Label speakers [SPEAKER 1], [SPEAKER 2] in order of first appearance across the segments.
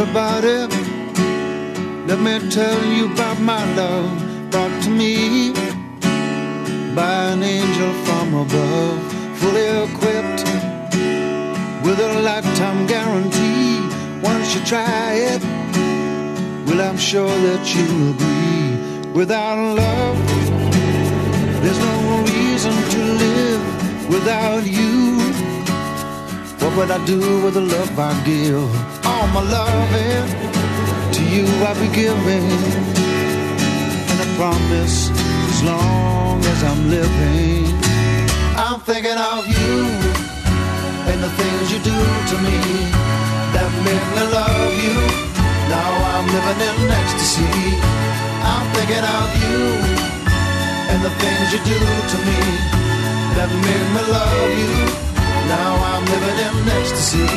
[SPEAKER 1] everybody, let me tell you about my love brought to me by an angel from above, fully equipped with a lifetime guarantee. Once you try it, well, I'm sure that you'll agree. Without love, there's no reason to live. Without you, what would I do with the love I give? All my loving to you I'll be giving, and I promise as long as I'm living, I'm thinking of you and the things you do to me that make me love you. Now I'm living in ecstasy. I'm thinking of you and the things you do to me that make me love you. Now I'm living in ecstasy.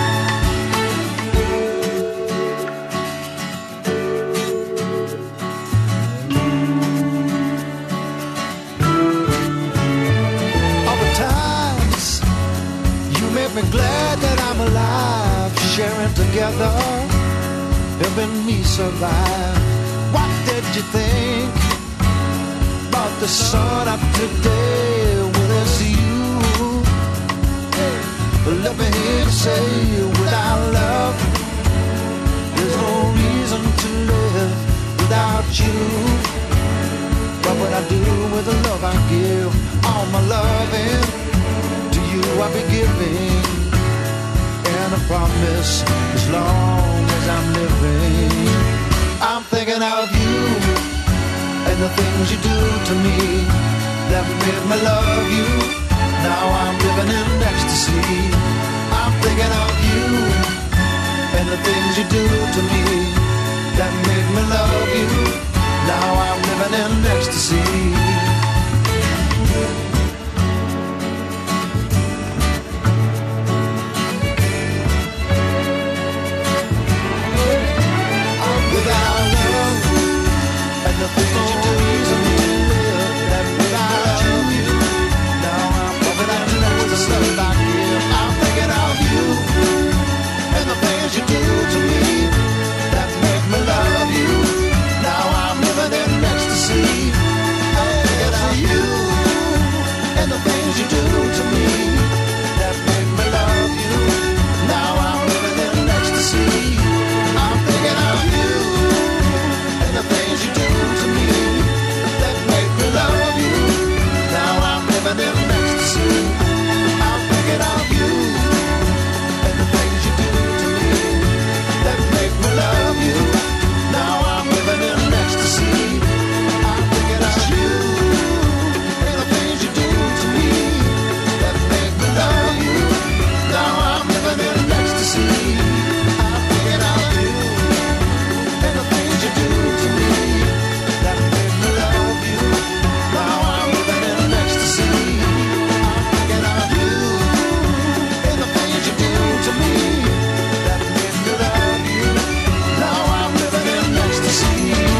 [SPEAKER 1] All the times you make me glad that I'm alive, sharing together, helping me survive. What did you think about the sun up today? Well, it's you. Let me hear you say, without love, there's no reason to live. Without you, what would I do with the love I give? All my loving to you I'll be giving, and I promise as long as I'm living, I'm thinking of you and the things you do to me that make me love you. Now I'm living in ecstasy. I'm thinking of you and the things you do to me that make me love you. Now I'm living in ecstasy. Without love and the things you do to me that make me love you. Now I'm living in ecstasy. I'm thinking of you and the things you do to me that make me love you. Now I'm living in ecstasy. I'm thinking of you and the things you do to me that make me love you. Now I'm living in ecstasy. I'm thinking of you and the things you do to me that make me love you. Now I'm living in ecstasy. I'm thinking of you and the things you do to me that make me love you. Now I'm living in ecstasy. I'm thinking of you and the things you do to me that make me love you. Now I'm living in ecstasy. I'm thinking of you and the things you do to me that make me love you. Now I'm living in ecstasy. I'm thinking of you and the things you do to me that make me love you. Now I'm living in ecstasy.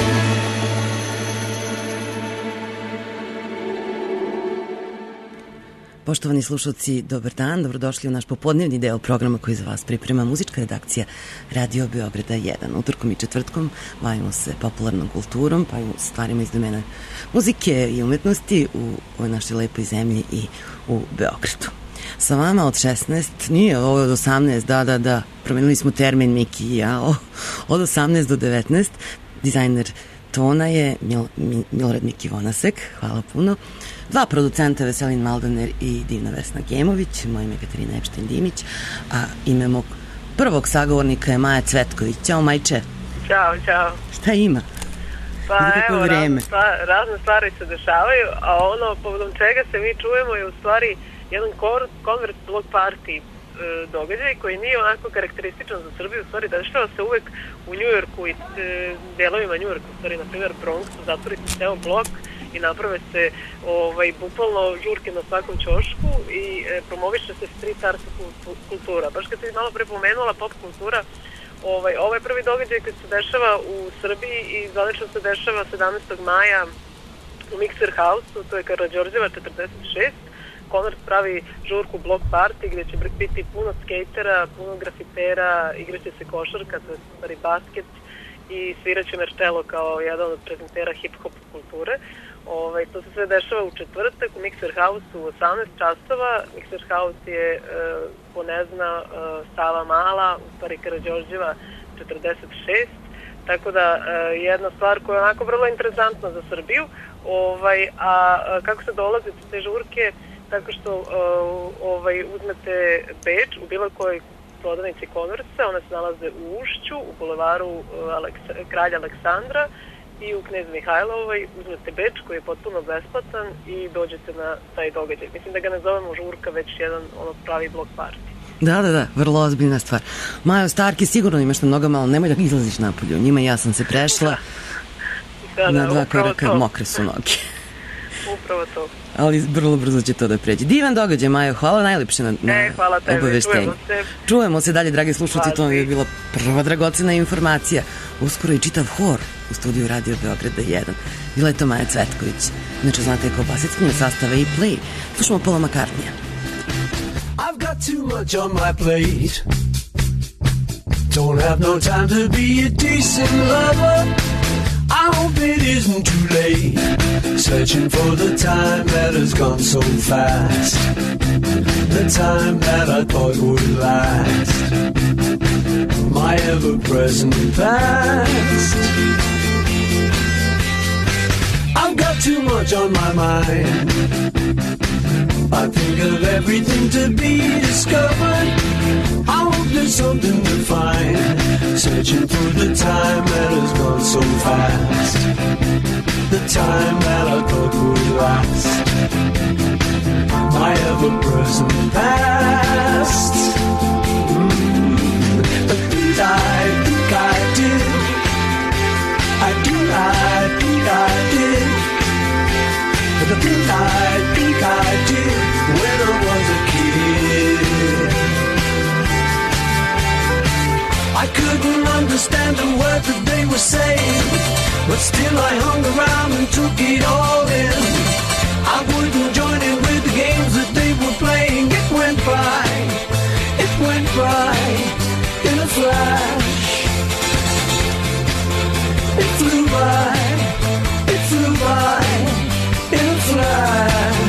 [SPEAKER 2] Poštovani slušalci, dobar dan, dobrodošli u naš popodnevni deo programa koji za vas priprema muzička redakcija Radio Beograda 1. Utorkom i četvrtkom bavimo se popularnom kulturom, pa i stvarima iz domena muzike i umetnosti u ovoj našoj lepoj zemlji i u Beogradu. Sa vama od 16, nije ovo od 18, da, promenili smo termin Miki i ja, od 18 do 19, dizajner tona je Milorad Miki Vonasek, hvala puno. Dva producenta, Veselin Maldaner i Divna Vesna Gemović, moje ime je Katarina Epštin-Dimić, a ime mog prvog sagovornika je Maja Cvetković. Ćao, Majče.
[SPEAKER 3] Ćao.
[SPEAKER 2] Šta ima?
[SPEAKER 3] Pa evo, razne stvari se dešavaju, a ono povodom čega se mi čujemo je u stvari jedan Convert Block Party događaj koji nije onako karakterističan za Srbiju, u stvari dešava se uvek u Njujorku i delovima Njujorka, u stvari, na primjer, Bronxu, zatvori se ceo blok i naprave se bukvalno žurke na svakom ćošku i promoviše se street art kultura. Baš kad si malo prepomenula pop kultura, ovo je prvi događaj koji se dešava u Srbiji i zvanično se dešava 17. maja u Mixer House-u, to je Karađorđeva 46, Konvert pravi žurku Block Party gdje će biti puno skatera, puno grafitera, igraće se košarka, to je stvari basket i svirat će Merčelo kao jedan od prezentera hip-hop kulture. To se sve dešava u četvrtak u Mixer House u 18 časova. Mixer House je, ko ne zna, Sava Mala, u stvari Karađorđeva 46. Tako da jedna stvar koja je onako vrlo interesantna za Srbiju. A kako se dolazi do te žurke? Tako što uzmete beč u bilo kojoj prodavnici Konversa, one se nalaze u Ušću, u bulevaru Kralja Aleksandra i u Knez Mihajlovoj, uzmete beč koji je potpuno besplatan i dođete na taj događaj. Mislim da ga ne zovemo žurka, već jedan pravi Block Party.
[SPEAKER 2] Da, vrlo ozbiljna stvar. Majo Starki, sigurno imaš na nogama, ali nemoj da izlaziš napolju. Njima ja sam se prešla na 2 koraka,
[SPEAKER 3] to.
[SPEAKER 2] Mokre su noge.
[SPEAKER 3] Upravo to.
[SPEAKER 2] Ali vrlo brzo će to da pređe. Divan događaj, Majo, hvala najlepše na obaveštenju. Čujemo se dalje, dragi slušalci, to je bila prva dragocena informacija. Uskoro i čitav hor u studiju Radio Beograda 1. Bila je to Maja Cvetković. Inače, znate, kao basickinja sastava i Play. Slušamo Paula McCartneya.
[SPEAKER 4] I've got too much on my plate. Don't have no time to be a decent lover. I hope it isn't too late. Searching for the time that has gone so fast. The time that I thought would last. My ever-present past. I've got too much on my mind. I think of everything to be discovered. I hope there's something to find. Searching for the time that has gone so fast. The time that I thought would last. My ever-present past. The things I think I did. I think I did. The things I think I did when I was a kid. I couldn't understand the words that they were saying, but still I hung around and took it all in. I wouldn't join in with the games that they were playing. It went by in a flash. It flew by in a flash.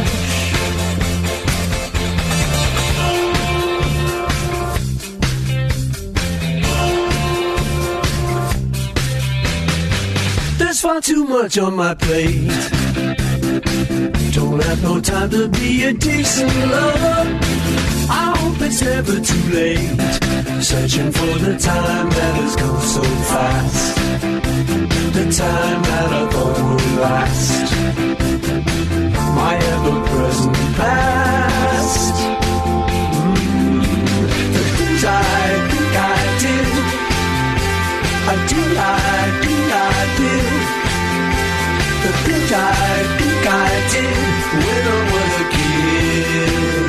[SPEAKER 4] There's far too much on my plate. Don't have no time to be a decent lover. I hope it's never too late. Searching for the time that has gone so fast. The time that I thought would last. My ever-present past. The things I think I did. I think I did. The things I think I did when I was a kid.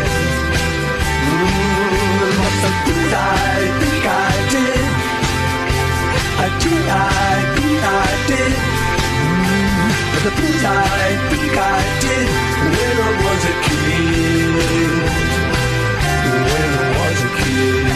[SPEAKER 4] The things I think I did. I think I did. The things I think I did when I was a kid. When I was a kid.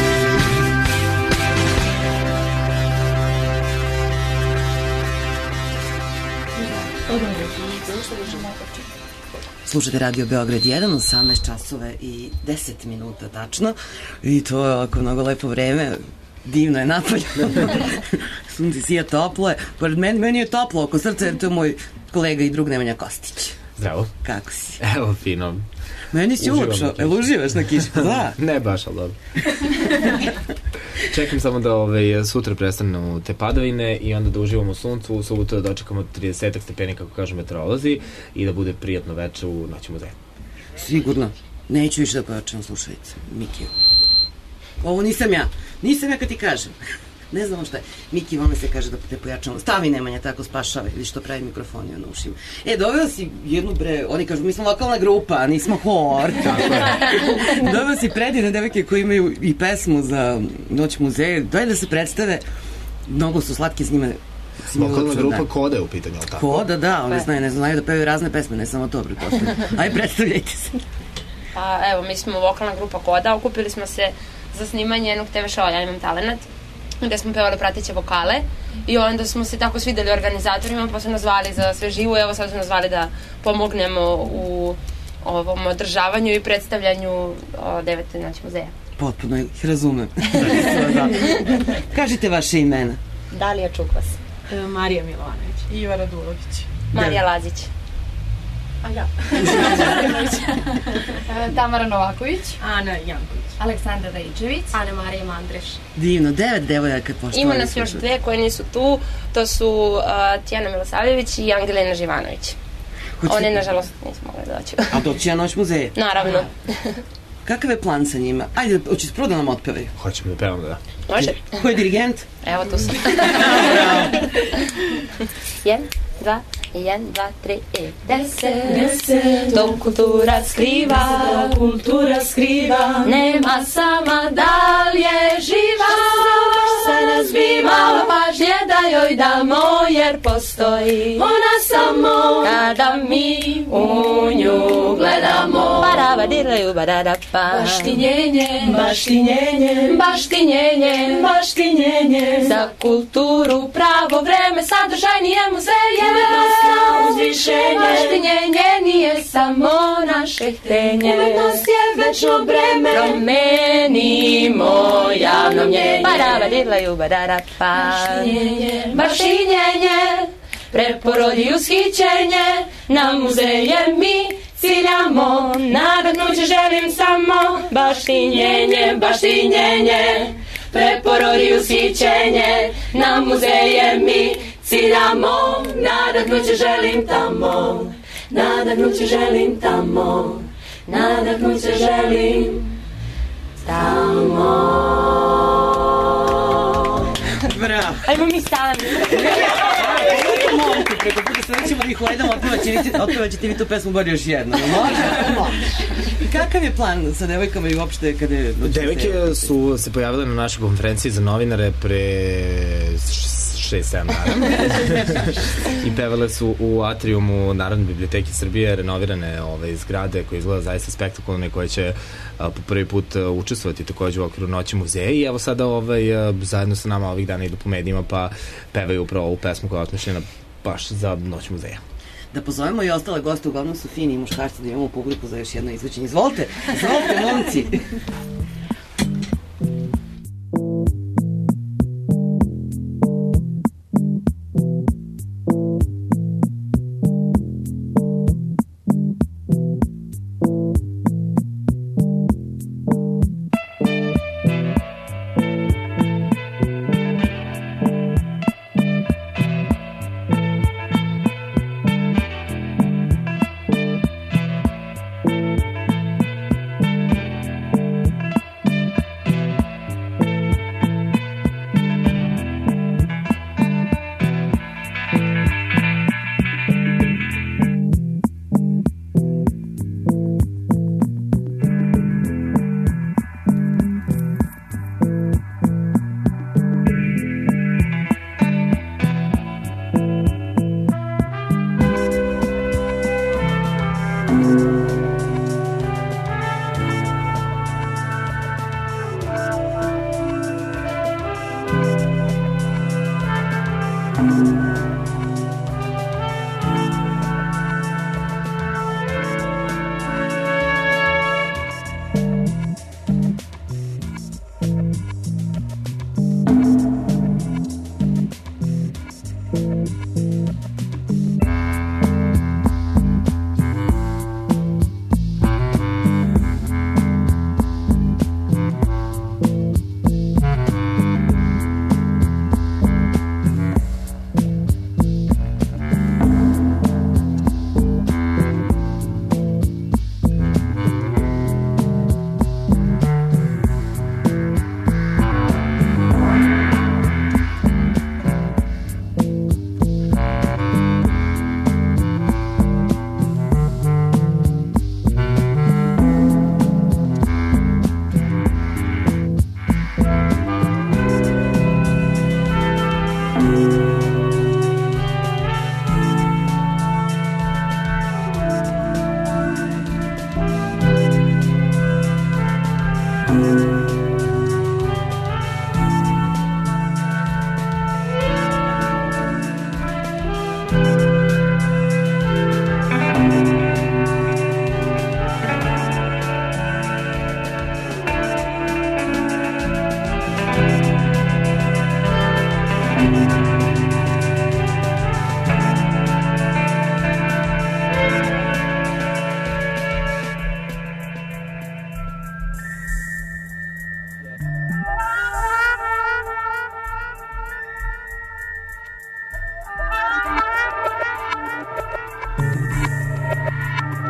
[SPEAKER 2] Slušate Radio Beograd 1, 18 časova i 10 minuta tačno. I to je ovako mnogo lepo vreme. Divno je napolje. Sunce sija, toplo je. Pored meni je toplo oko srca jer to je moj kolega i drug Nemanja Kostić.
[SPEAKER 5] Zdravo.
[SPEAKER 2] Kako si?
[SPEAKER 5] Evo, fino.
[SPEAKER 2] Meni si ulepšao. Jel uživaš na kiši? Da.
[SPEAKER 5] Ne baš, ali dobro. Čekam samo da sutra prestanu te padavine i onda da uživamo u suncu, u subotu da dočekamo 30 stepeni, kako kažu meteorolozi, i da bude prijatno veče u Noći muzeja.
[SPEAKER 2] Sigurno. Neću više da pojačam slušalice. Mikiju. Ovo nisam ja kad ti kažem. Ne znamo šta je. Miki, vome se kaže da te pojačamo. Stavi Nemanja, tako spašava. Vidiš što pravi mikrofoni na ušima. Doveo si jednu oni kažu, mi smo lokalna grupa, nismo hor. Doveo si predivne devojke koji imaju i pesmu za Noć muzeja. Daj da se predstave. Mnogo su slatki s njima.
[SPEAKER 5] Lokalna grupa Koda je u pitanju, ali tako?
[SPEAKER 2] Koda, da, oni znaju da pevaju razne pesme, ne samo to, pretpostavljam. Ajde, predstavljajte se.
[SPEAKER 6] Pa evo, mi smo vokalna grupa Koda, okupili smo se za snimanje jednog TV showa Ja imam talenat, gde smo pevali prateće vokale i onda smo se tako svideli organizatorima, pa su nas zvali za sve živo i evo sad su nas zvali da pomognemo u ovom održavanju i predstavljanju 9. noći muzeja.
[SPEAKER 2] Potpuno ih razumem. Kažite vaše imena.
[SPEAKER 7] Dalija Čukvas.
[SPEAKER 8] Marija Milovanović.
[SPEAKER 7] Iva Radulović.
[SPEAKER 6] Marija Lazić.
[SPEAKER 7] A ja. Tamara Novaković.
[SPEAKER 8] Ana Janković.
[SPEAKER 7] Aleksandra Rajičević. Ana Marija Mandreš.
[SPEAKER 2] Divno, 9 devojaka poštovani.
[SPEAKER 6] Ima nas još 2 koje nisu tu, to su Tijana Milosavljević i Angelina Živanović. One, nažalost, nisu mogli doći.
[SPEAKER 2] A doći ja Noć muzeja?
[SPEAKER 6] Naravno.
[SPEAKER 2] Kakav je plan sa njima? Ajde, hoćeš prvo da nam otpevaju?
[SPEAKER 5] Hoćemo da pevamo, da.
[SPEAKER 6] Može.
[SPEAKER 2] Ko je dirigent?
[SPEAKER 6] Evo, tu sam. 1, 2, 1, 2, 3 i 10. To kultura skriva, nema sama dalje živa. Se ne zbiva pažnje da joj damo, jer postoji ona samo kada mi u nju gledamo. Parabadileju badadapa. Baštinjenje za kulturu pravo vreme, sadržajnije muzeje. Baštinjenje nije samo naše htenje, umetnost je večno breme. Promenimo javno mnjenje. Parabadileju badadapa. Baštinjenje preporodi ushićenje, na muzeje mi ciljamo, nadahnuće želim samo. Baštinjenje preporodi ushićenje, na muzeje mi ciljamo, nadahnuće želim tamo.
[SPEAKER 2] Bravo.
[SPEAKER 6] Ajmo mi sami.
[SPEAKER 2] Momku, preko puta sledećemo da ih uvedemo, otpevaćete vi tu pesmu bar još jedno. Može? I kakav je plan sa devojkama i uopšte kada je...
[SPEAKER 5] Devojke su se pojavile na našoj konferenciji za novinare pre 6-7 dana i pevale su u atriumu Narodne biblioteke Srbije, renovirane zgrade koje izgleda zaista spektakularne i koje će po prvi put učestvovati takođe u okviru Noći muzeja i evo sada zajedno sa nama ovih dana idu po medijima pa pevaju upravo ovu pesmu koja je otmišljena baš za Noć muzeja.
[SPEAKER 2] Da pozovemo i ostale goste, uglavnom su fini i muškarci, da imamo publiku za još jedno izvođenje. Izvolite, momci!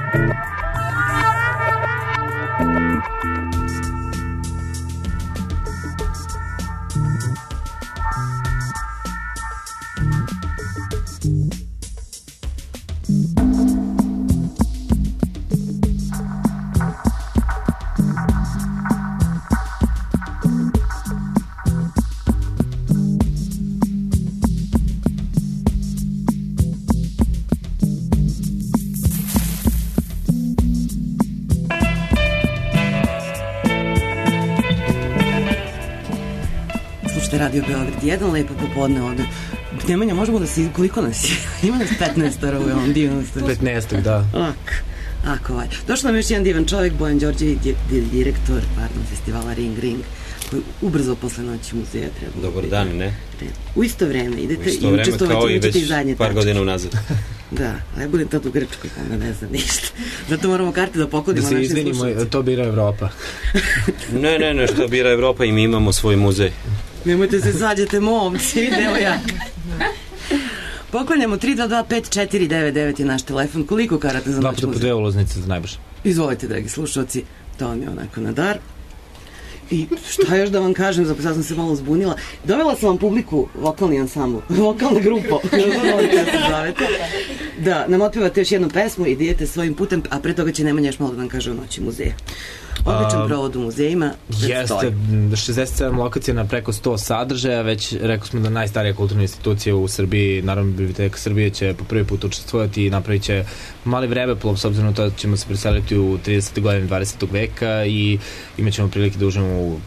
[SPEAKER 2] Radio Beograd 1, lepo popodne ovde. Nemanja, možemo da se... Koliko nas je? Ima nas 15 u ovom divnom studiju.
[SPEAKER 5] 15, da.
[SPEAKER 2] Ako ovaj. Došao nam još jedan divan čovjek, Bojan Đorđević, direktor festivala Ring Ring, koji ubrzo posle noći muzeja treba...
[SPEAKER 9] Dobar dan, ne?
[SPEAKER 2] U isto vreme idete
[SPEAKER 9] i učestvovati
[SPEAKER 2] kao i već
[SPEAKER 9] par godina unazad.
[SPEAKER 2] Da, ali budem tad u Grčkoj, onda ne znam ništa. Zato moramo karte da poklonimo našim slušalcima.
[SPEAKER 5] Da se izvinimo, to bira Evropa.
[SPEAKER 9] Ne, što bira Evropa i mi imamo svoj muzej.
[SPEAKER 2] Nemojte se svađate, momci, evo ja. Poklanjamo 322-5499 je naš telefon. Koliko karata za noć muzeja?
[SPEAKER 5] 2 puta po 2 ulaznice za najbrže.
[SPEAKER 2] Izvolite, dragi slušalci, to vam je onako na dar. I šta još da vam kažem, sad sam se malo zbunila. Dovela sam vam publiku, vokalni ansambl, vokalna grupa, da nam otpevate još jednu pesmu i idete svojim putem, a pre toga će Nemanja još malo da nam kaže o noći muzeja. Odličan provod u muzejima.
[SPEAKER 5] Jeste, 67 lokacija na preko 100 sadržaja, već rekao smo da najstarija kulturna institucija u Srbiji, naravno Biblioteka Srbije će po prvi put učestvovati i napravit će mali vremeplov, s obzirom na to da ćemo se preseliti u 30. godine 20. veka i imat ćemo prilike da užemo u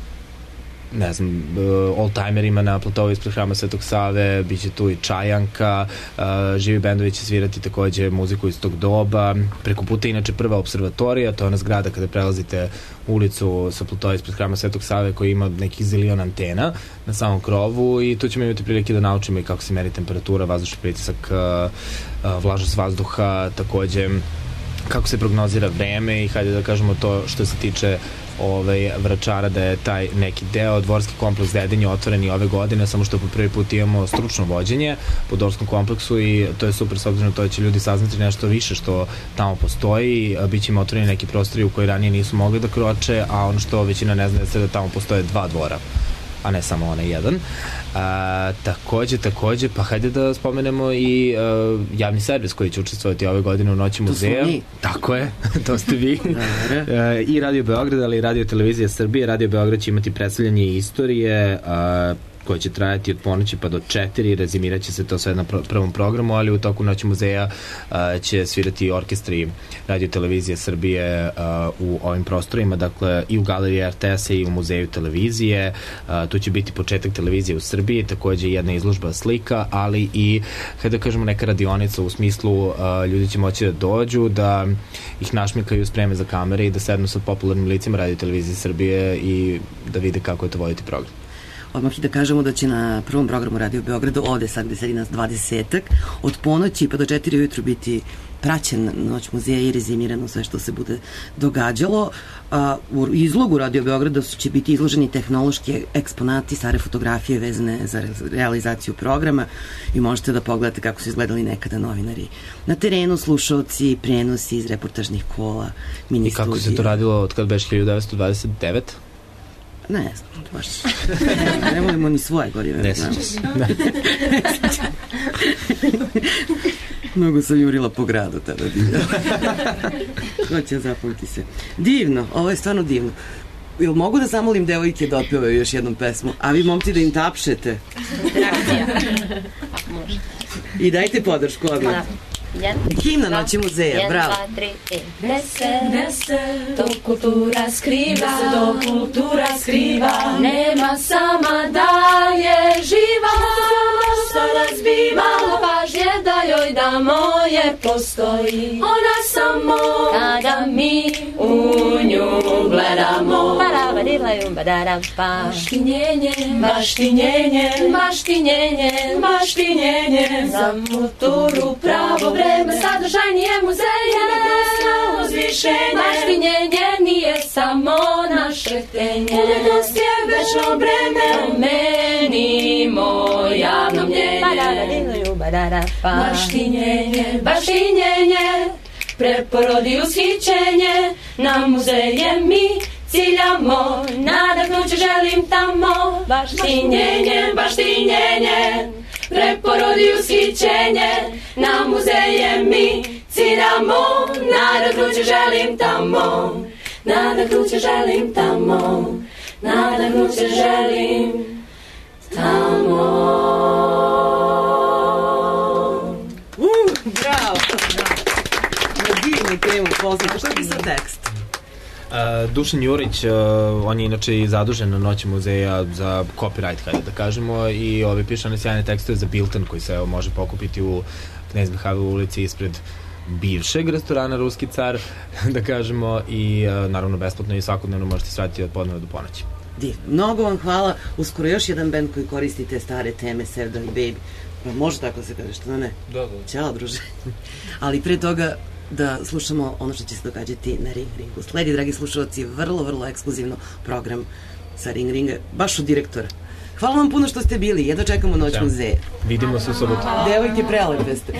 [SPEAKER 5] ne znam, old-timerima na platovu ispred Hrama Svetog Save, bit će tu i Čajanka, živi bendovi će svirati takođe muziku iz tog doba. Preko puta inače prva observatorija, to je ona zgrada kada prelazite ulicu sa platova ispred Hrama Svetog Save koji ima nekih zilion antena na samom krovu i tu ćemo imati prilike da naučimo i kako se meri temperatura, vazdušni pritisak, vlažnost vazduha, takođe kako se prognozira vreme i hajde da kažemo to što se tiče Vračara, da je taj neki deo, dvorski kompleks Dedinje otvoren i ove godine, samo što po prvi put imamo stručno vođenje po dvorskom kompleksu i to je super, s obzirom na to da će ljudi saznati nešto više što tamo postoji, bit će im otvoreni neki prostori u koji ranije nisu mogli da kroče, a ono što većina ne zna je da tamo postoje 2 dvora, a ne samo onaj jedan. Takođe, pa hajde da spomenemo i javni servis koji će učestvovati ove godine u Noći muzeja.
[SPEAKER 2] To smo mi.
[SPEAKER 5] Tako je, to ste vi. I Radio Beograd, ali i Radio Televizija Srbije. Radio Beograd će imati predstavljanje istorije koja će trajati od ponoći pa do 4, rezimirat će se to sve na prvom programu, ali u toku Noći muzeja će svirati orkestri Radio Televizije Srbije u ovim prostorima, dakle i u galeriji RTS-a i u muzeju televizije. Tu će biti početak televizije u Srbiji, takođe jedna izložba slika, ali i, kada kažemo, neka radionica u smislu ljudi će moći da dođu, da ih našmikaju, spreme za kamere i da sednu sa popularnim licima Radio Televizije Srbije i da vide kako je to voditi program.
[SPEAKER 2] Odmah i da kažemo da će na prvom programu Radio Beogradu, ovde sad gde sedi nas 20-ak, od ponoći pa do 4 ujutru biti praćen Noć muzeja i rezimirano sve što se bude događalo. U izlogu Radio Beograda će biti izloženi tehnološki eksponati, stare fotografije vezane za realizaciju programa i možete da pogledate kako su izgledali nekada novinari na terenu, slušalci, prenosi iz reportažnih kola, mini studija.
[SPEAKER 5] I kako se to radilo od kada beš 1929?
[SPEAKER 2] Ne znam, baš ne volimo ni svoje godine.
[SPEAKER 9] Ne sjeća se.
[SPEAKER 2] Mnogo sam jurila po gradu tada. Hoće zapamti se. Divno, ovo je stvarno divno. Jel mogu da zamolim devojke da otpevaju još jednom pesmu, a vi momci da im tapšete? I dajte podršku odmah. Himna Noći muzeja, bravo.
[SPEAKER 10] 1, 2, 3, nese, to kultura skriva, nema sama da je živa, što razbiva, pažnje da joj damo je postoji, ona samo kada mi u nju gledamo. Baštinjenje, za kulturu pravo vreme, sadržajnije muzeje, uzvišenje, baštinjenje nije samo naše htenje, umetnost je večno breme, promenimo javno mnjenje, baštinjenje, preporodi ushićenje, na muzeje mi ciljamo, nadahnuće želim tamo, baštinjenje, baštinjenje, preporodi ushićenje, na muzeje mi ciljamo, nadahnuće želim tamo, nadahnuće želim tamo, nadahnuće želim tamo.
[SPEAKER 2] Bravo! Na divnu temu poznata. Što je pisao tekst?
[SPEAKER 5] Dušan Jurić, on je inače i zadužen na Noći muzeja za copyright, hajde da kažemo, i piše one sjajne tekstove za Bilten koji se može pokupiti u Knez Mihajlov ulici ispred bivšeg restorana Ruski car, da kažemo, i naravno besplatno i svakodnevno možete shvatiti od podneva do ponoći.
[SPEAKER 2] Divno. Mnogo vam hvala. Uskoro još jedan band koji koristi te stare teme, Sevda i Baby. Može tako se kaže, što da ne?
[SPEAKER 5] Da.
[SPEAKER 2] Ćao, druže. Ali pre toga da slušamo ono što će se događati na Ring Ringu. Sledi, dragi slušalci, vrlo, vrlo ekskluzivno program sa Ring Ringa, baš od direktora. Hvala vam puno što ste bili, jedva čekamo Noć muzeja.
[SPEAKER 5] Vidimo se u sobotu.
[SPEAKER 2] Devojke, prelepe ste.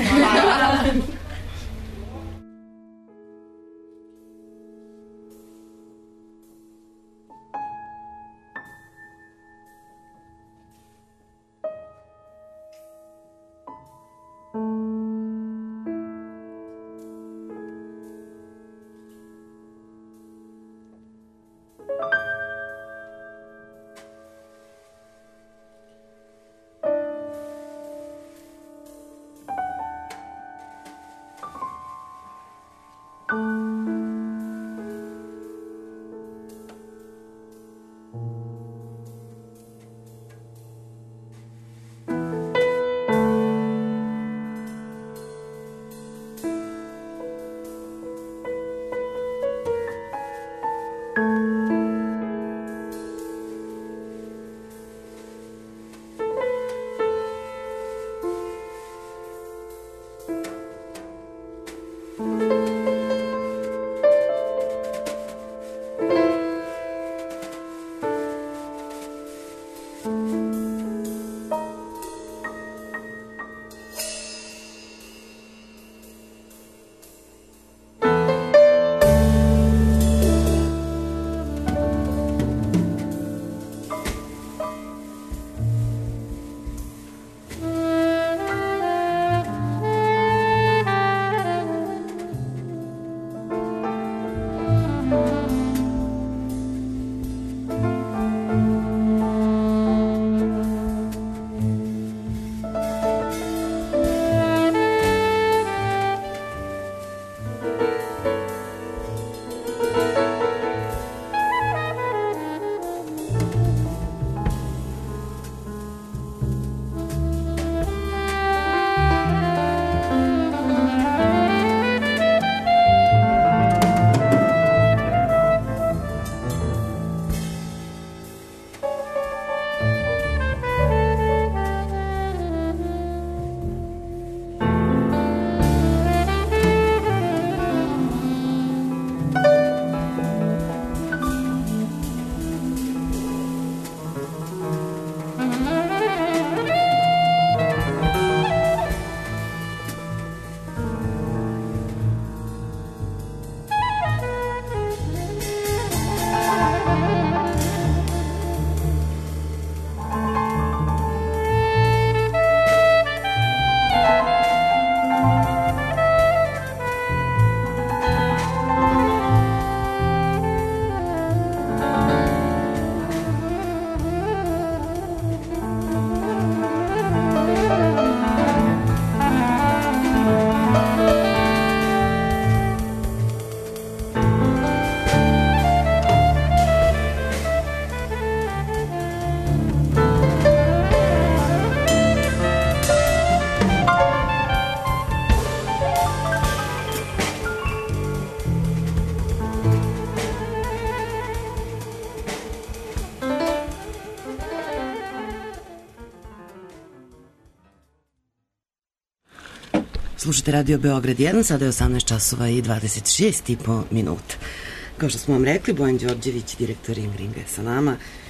[SPEAKER 2] Slušajte Radio Beograd 1, sada je 18 časova i 26,5 minuta. Kao što smo vam rekli, Bojan Đorđević, direktor Ring Ringa, je sa nama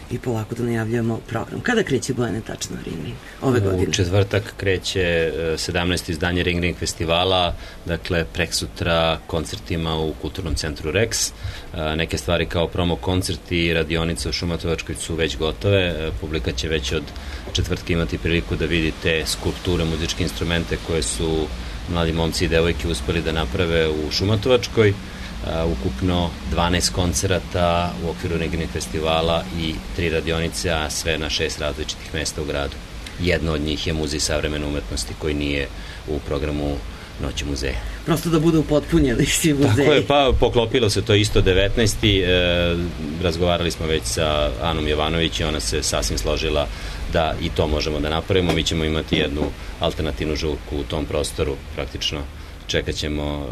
[SPEAKER 2] i polako da najavljujemo program. Kada kreće, Bojane, tačno Ring Ring ove godine?
[SPEAKER 9] U četvrtak kreće 17. izdanje Ring Ring festivala, dakle preksutra koncertima u Kulturnom centru Rex. Neke stvari kao promo koncerti i radionice u Šumatovačkoj su već gotove. Publika će već od četvrtka imati priliku da vidi te skulpture, muzičke instrumente koje su mladi momci i devojke uspeli da naprave u Šumatovačkoj. Ukupno 12 koncerata u okviru Ring Ring festivala i 3 radionice, a sve na 6 različitih mesta u gradu. Jedno od njih je Muzej savremene umetnosti koji nije u programu Noći muzeja.
[SPEAKER 2] Prosto da budu upotpunjeni svi muzeji.
[SPEAKER 9] Tako je, pa poklopilo se to isto 19. Razgovarali smo već sa Anom Jovanović i ona se sasvim složila da i to možemo da napravimo. Mi ćemo imati jednu alternativnu žurku u tom prostoru, praktično čekat ćemo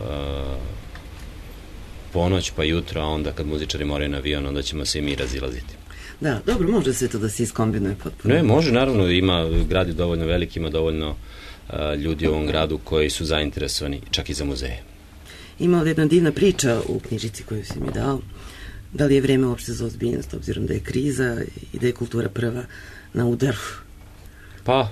[SPEAKER 9] ponoć pa jutro, a onda kad muzičari moraju na avion, onda ćemo se i mi razilaziti.
[SPEAKER 2] Da, dobro, može sve to da se iskombinuje potpuno.
[SPEAKER 9] Ne, može, naravno, grad je dovoljno veliki, ima dovoljno ljudi u ovom gradu koji su zainteresovani čak i za muzeje.
[SPEAKER 2] Ima ovdje jedna divna priča u knjižici koju si mi dao. Da li je vreme uopšte za ozbiljnost, obzirom da je kriza i da je kultura prva na udaru?
[SPEAKER 9] Pa,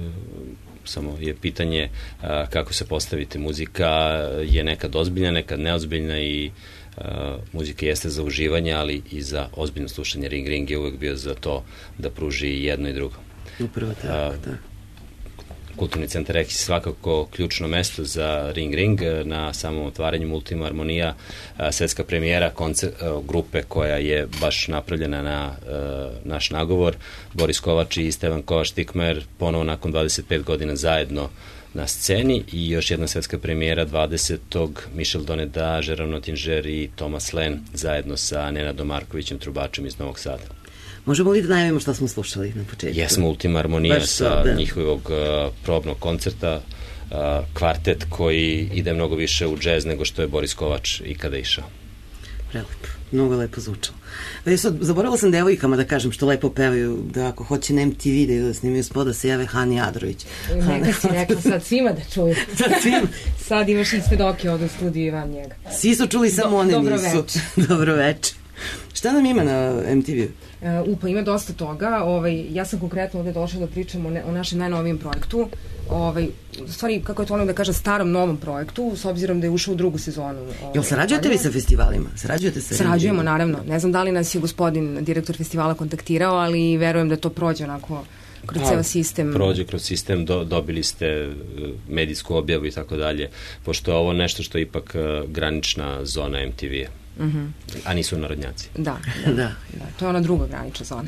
[SPEAKER 9] samo je pitanje kako se postavite. Muzika je nekad ozbiljna, nekad neozbiljna i muzika jeste za uživanje, ali i za ozbiljno slušanje. Ring Ring je uvek bio za to da pruži jedno i drugo.
[SPEAKER 2] Upravo tako, da.
[SPEAKER 9] Kulturni centar Rex je svakako ključno mesto za Ring Ring. Na samom otvaranju Multima Harmonija, svetska premijera grupe koja je baš napravljena na naš nagovor. Boris Kovač i Stevan Kovač-Tikmer ponovo nakon 25 godina zajedno na sceni i još jedna svetska premijera 20. Michel Doneda, Žeran Notinger i Thomas Len zajedno sa Nenadom Markovićem, trubačem iz Novog Sada.
[SPEAKER 2] Možemo li da najavimo šta smo slušali na početku?
[SPEAKER 9] Jesmo, Ultima Harmonija sa njihovog probnog koncerta, kvartet koji ide mnogo više u džez nego što je Boris Kovač ikada išao.
[SPEAKER 2] Prelepo, mnogo lepo zvučalo. Zaboravila sam devojkama da kažem što lepo pevaju, da ako hoće na MTV da snimaju spot, da se jave Hani Adrović.
[SPEAKER 8] Neka si rekla sad svima da čuje. Sad imaš i svedoke od studiju i van njega.
[SPEAKER 2] Svi su čuli, samo one nisu. Dobro veče. Šta nam ima na MTV-u?
[SPEAKER 8] Pa ima dosta toga. Ja sam konkretno ovde došla da pričam o našem najnovijem projektu. U stvari, kako je to ono da kažem, starom novom projektu, s obzirom da je ušao u drugu sezonu.
[SPEAKER 2] Jel sarađujete vi sa festivalima?
[SPEAKER 8] Sarađujemo, naravno. Ne znam da li nas je gospodin direktor festivala kontaktirao, ali verujem da to prođe onako kroz ceo sistem.
[SPEAKER 9] Prođe kroz sistem, dobili ste medijsku objavu i tako dalje, pošto je ovo nešto što je ipak granična zona MTV-a. A nisu narodnjaci.
[SPEAKER 8] Da, to je ona druga granična zona.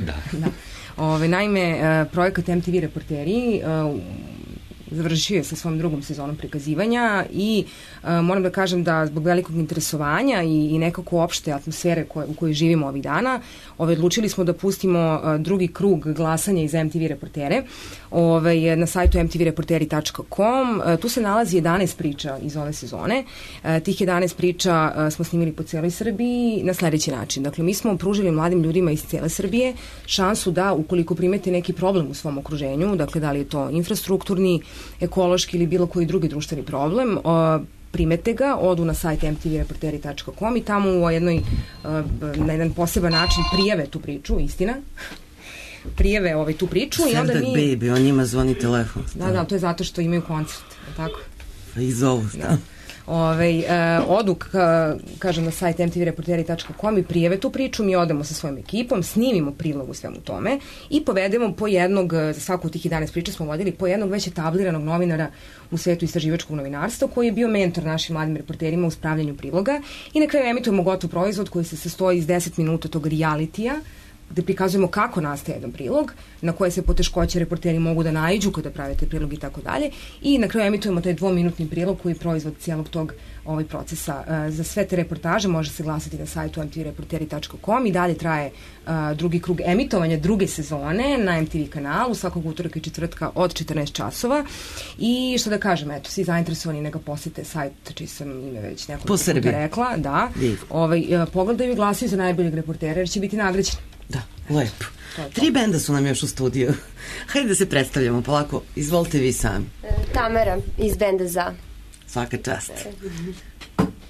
[SPEAKER 8] Naime, projekat MTV Reporteri završio je sa svojom drugom sezonom prikazivanja i moram da kažem da zbog velikog interesovanja i nekako opšte atmosfere u kojoj živimo ovih dana, odlučili smo da pustimo drugi krug glasanja iz MTV Reportere na sajtu mtvreporteri.com. Tu se nalazi 11 priča iz ove sezone. Tih 11 priča smo snimili po cijeloj Srbiji na sledeći način. Dakle, mi smo pružili mladim ljudima iz cijele Srbije šansu da, ukoliko primete neki problem u svom okruženju, dakle, da li je to infrastrukturni, ekološki ili bilo koji drugi društveni problem, primete ga, odu na sajt mtvreporteri.com i tamo na jedan poseban način prijave tu priču, istina, prijave tu priču i onda mi...
[SPEAKER 2] Baby, on njima zvoni telefon.
[SPEAKER 8] Da, to je zato što imaju koncert, tako?
[SPEAKER 2] I zovu, da.
[SPEAKER 8] Odu, kažem, na sajt mtvreporteri.com i prijave tu priču, mi odemo sa svojom ekipom, snimimo prilog u svemu tome i povedemo po jednog, za svaku od tih 11 priča smo vodili po jednog već etabliranog novinara u svetu istraživačkog novinarstva koji je bio mentor našim mladim reporterima u spravljanju priloga i na kraju emitujemo gotov proizvod koji se sastoji iz 10 minuta tog realitija gde prikazujemo kako nastaje jedan prilog, na koje se poteškoće reporteri mogu da naiđu kada pravite prilog i tako dalje. I na kraju emitujemo taj 2-minutni prilog koji je proizvod cijelog tog procesa. Za sve te reportaže može se glasati na sajtu mtvreporteri.com i dalje traje drugi krug emitovanja druge sezone na MTV kanalu svakog utoraka i četvrtka od 14 časova. I što da kažem, eto, svi zainteresovani neka posete sajt, čiji sam ime već nekoliko puta rekla. Da. Pogledaju i glasaju za najboljeg reportera jer će biti nagrađeni.
[SPEAKER 2] Da, lepo. 3 benda su nam još u studiju. Hajde da se predstavljamo polako. Izvolite vi sami.
[SPEAKER 11] Tamara iz benda Za.
[SPEAKER 2] Svaka čast.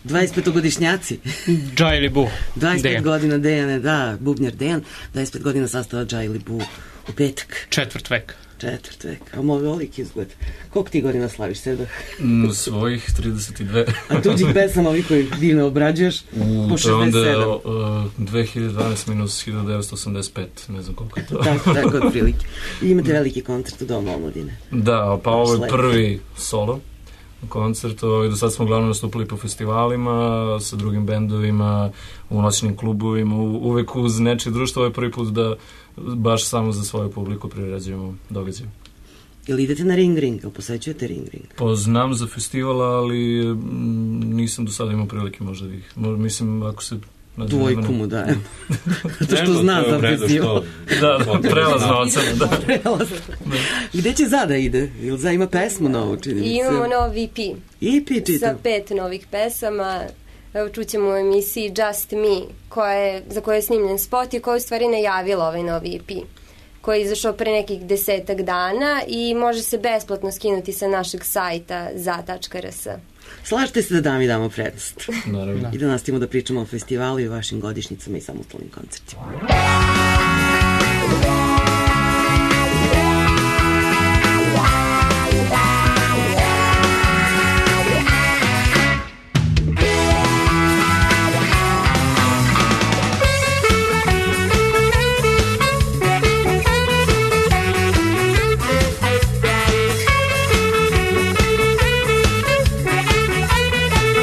[SPEAKER 2] 25-godišnjaci.
[SPEAKER 11] Džajli Bu.
[SPEAKER 2] 25 godina Dejane, da, bubnjar Dejan, 25 godina sastava Džajli Bu u petak.
[SPEAKER 11] Četvrt vek.
[SPEAKER 2] A moj velik izgled. Koliko ti godina slaviš, Sevdah?
[SPEAKER 12] Svojih 32.
[SPEAKER 2] A tuđih pesama, ovi koji divno obrađuješ, po 67.
[SPEAKER 12] Onda 2012 minus 1985, ne znam koliko je to.
[SPEAKER 2] Tako otprilike. I imate veliki koncert u Domu omladine.
[SPEAKER 12] Da, pa ovo je prvi solo koncert. Do sad smo uglavnom nastupili po festivalima, sa drugim bendovima, u noćnim klubovima, uvek uz nečije društvo. Ovo je prvi put da baš samo za svoju publiku priređujemo događaj.
[SPEAKER 2] Ili idete na Ring Ring, ili posećujete Ring Ring?
[SPEAKER 12] Pa znam za festivala, ali nisam do sada imao prilike možda da ih. Mislim, ako se...
[SPEAKER 2] Dvojku mu dajem. Zato što zna za festival.
[SPEAKER 12] Da, prelazno ocena, da.
[SPEAKER 2] Gde će Zada ide? Ili Zada ima pesmu novu, čini mi se?
[SPEAKER 13] Imamo novi EP.
[SPEAKER 2] EP čitam.
[SPEAKER 13] Sa 5 novih pesama. Evo čućemo u emisiji Just Me, za koje je snimljen spot i koja je u stvari najavila ovaj novi EP, koji je izašao pre nekih 10 dana i može se besplatno skinuti sa našeg sajta za.rs.
[SPEAKER 2] Slažete se da dam i damo prednost.
[SPEAKER 12] Naravno.
[SPEAKER 2] I da nastavimo da pričamo o festivalu i o vašim godišnjicama i samostalnim koncertima.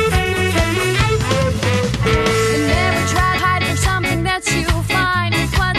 [SPEAKER 14] Never tried hiding from something that you find is what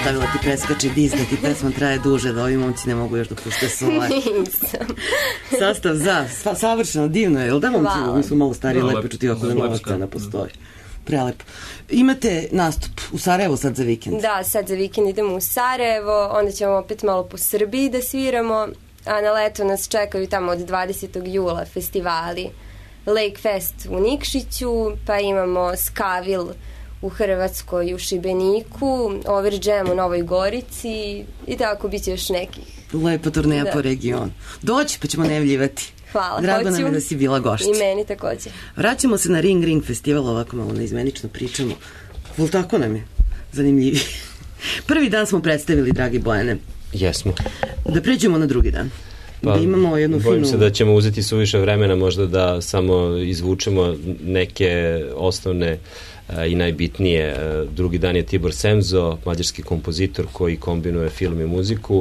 [SPEAKER 2] stavila ti preskači disk, da ti pesma traje duže, da ovi momci ne mogu još da pušte svoje.
[SPEAKER 13] Nisam.
[SPEAKER 2] Sastav za, savršeno, divno je, jel da momci?
[SPEAKER 13] Hvala.
[SPEAKER 2] Mi smo malo stariji,
[SPEAKER 12] Da,
[SPEAKER 2] lepo čuti ako da nova
[SPEAKER 12] lepska.
[SPEAKER 2] scena postoji. Prelepo. Imate nastup u Sarajevu sad za vikend?
[SPEAKER 13] Da, sad za vikend idemo u Sarajevo, onda ćemo opet malo po Srbiji da sviramo, a na leto nas čekaju tamo od 20. jula festivali Lake Fest u Nikšiću, pa imamo Skavil u Hrvatskoj, u Šibeniku, Overjam u Novoj Gorici i tako bit će još nekih.
[SPEAKER 2] Lepa turneja
[SPEAKER 13] Da.
[SPEAKER 2] po regionu. Doći pa ćemo najavljivati.
[SPEAKER 13] Hvala,
[SPEAKER 2] Drago
[SPEAKER 13] hoću.
[SPEAKER 2] nam je da si bila gošća.
[SPEAKER 13] I meni takođe.
[SPEAKER 2] Vraćamo se na Ring festival, ovako malo neizmenično pričamo. Vol tako nam je zanimljivi. Prvi dan smo predstavili, dragi Bojane.
[SPEAKER 9] Jesmo.
[SPEAKER 2] Da pređemo na drugi dan. Da imamo jednu finu...
[SPEAKER 9] Bojim se da ćemo uzeti suviše vremena možda da samo izvučemo neke osnovne i najbitnije. Drugi dan je Tibor Semzo, mađarski kompozitor koji kombinuje film i muziku,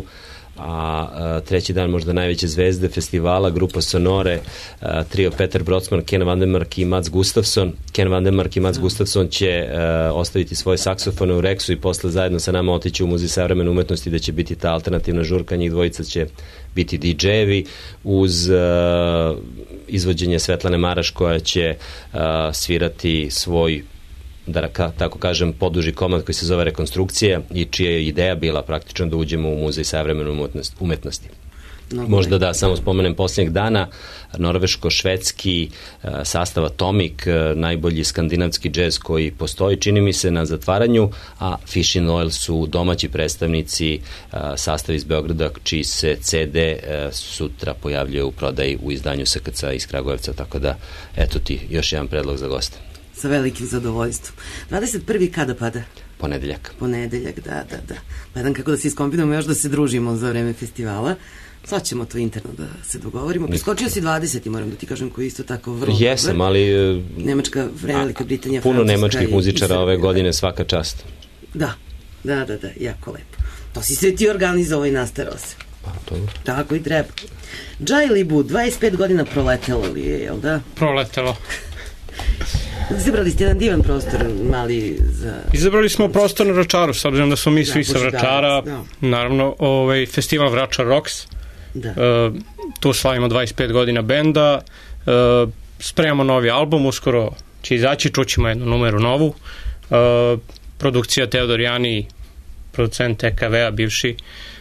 [SPEAKER 9] a treći dan možda najveće zvezde festivala, grupa Sonore, trio Peter Brodsman, Ken Vandenmark i Mats Gustafsson. Ken Vandenmark i Mats Gustafsson će ostaviti svoje saksofone u Reksu i posle zajedno sa nama otići u Muzej savremene umetnosti, da će biti ta alternativna žurka, njih dvojica će biti DJ-evi uz izvođenje Svetlane Maraš koja će svirati svoj, da tako kažem, poduži komad koji se zove Rekonstrukcija i čija je ideja bila praktično da uđemo u Muzej savremene umetnosti. Možda da samo spomenem posljednjeg dana, norveško-švedski sastav Atomic, najbolji skandinavski džez koji postoji, čini mi se, na zatvaranju, a Fish in Oil su domaći predstavnici, sastav iz Beograda, čiji se CD sutra pojavljuje u prodaji u izdanju SKC iz Kragujevca, tako da eto ti još jedan predlog za goste.
[SPEAKER 2] Sa velikim zadovoljstvom. 21. kada pada?
[SPEAKER 9] Ponedeljak.
[SPEAKER 2] Ponedeljak, da. Gledam kako da se iskombinujemo još da se družimo za vreme festivala. Sad ćemo to interno da se dogovorimo. Preskočio si 20. moram da ti kažem, koji isto tako vrlo
[SPEAKER 9] Jesam,
[SPEAKER 2] dobar.
[SPEAKER 9] ali
[SPEAKER 2] Nemačka, Velika Britanija,
[SPEAKER 9] puno
[SPEAKER 2] Francuska
[SPEAKER 9] nemačkih
[SPEAKER 2] i
[SPEAKER 9] muzičara
[SPEAKER 2] Srbija.
[SPEAKER 9] ove godine, svaka čast.
[SPEAKER 2] Da, jako lepo. To si sve ti organizovao i nastarao se.
[SPEAKER 9] Pa, dobro.
[SPEAKER 2] Tako i treba. Džaj Libu, 25 godina proletelo li je, jel da?
[SPEAKER 11] Proletelo.
[SPEAKER 2] Izabrali ste jedan divan prostor, mali za...
[SPEAKER 11] Izabrali smo prostor na Vračaru, s obzirom da smo mi svi sa
[SPEAKER 2] Božidarac,
[SPEAKER 11] Vračara,
[SPEAKER 2] da.
[SPEAKER 11] naravno, festival Vračar Rocks.
[SPEAKER 2] Da.
[SPEAKER 11] Tu slavimo 25 godina benda, spremamo novi album, uskoro će izaći, čućemo jednu numeru novu. Produkcija Teodor Jani, producent TKV-a, bivši,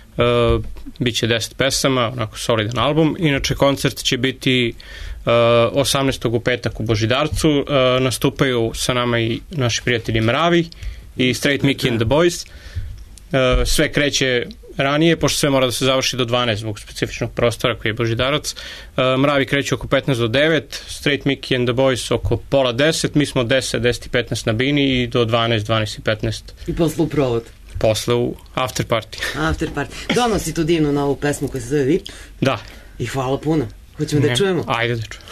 [SPEAKER 11] biće 10 pesama, onako solidan album. Inače, koncert će biti 18. u petak u Božidarcu. Nastupaju sa nama i naši prijatelji Mravi i Straight Mickey and the Boys. Sve kreće ranije, pošto sve mora da se završi do 12 zbog specifičnog prostora koji je Božidarac. Mravi kreću oko 15 do 9, Straight Mickey and the Boys oko pola 10, mi smo 10, 10 i 15 na bini i do 12, 12 i 15.
[SPEAKER 2] I posle u provod.
[SPEAKER 11] Posle u after party.
[SPEAKER 2] After party. Donosi tu divnu novu pesmu koja se zove VIP.
[SPEAKER 11] Da.
[SPEAKER 2] I hvala puno. Hoćemo da čujemo?
[SPEAKER 11] Ajde da čujemo.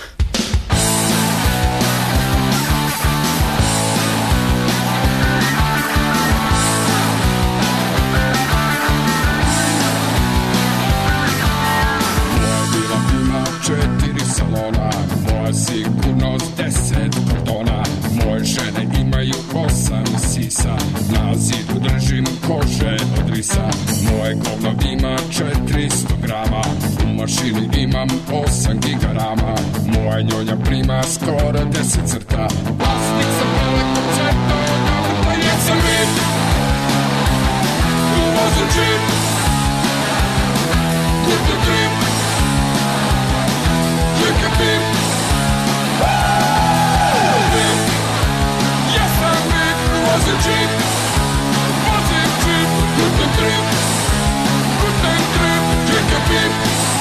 [SPEAKER 14] Sigurnost 10 kordona. Moje žene imaju 8 sisa. Na zidu držim kože od risa. Moje govno ima 400 grama. U mašini imam 8 gigarama. Moja njonja prima skoro 10 crta. Vlasnik sam male koncerta. Ja sam VIP. Uvozim čip. Kutu grip. Jeke pip. Vozim čip, guten trip, džike pip,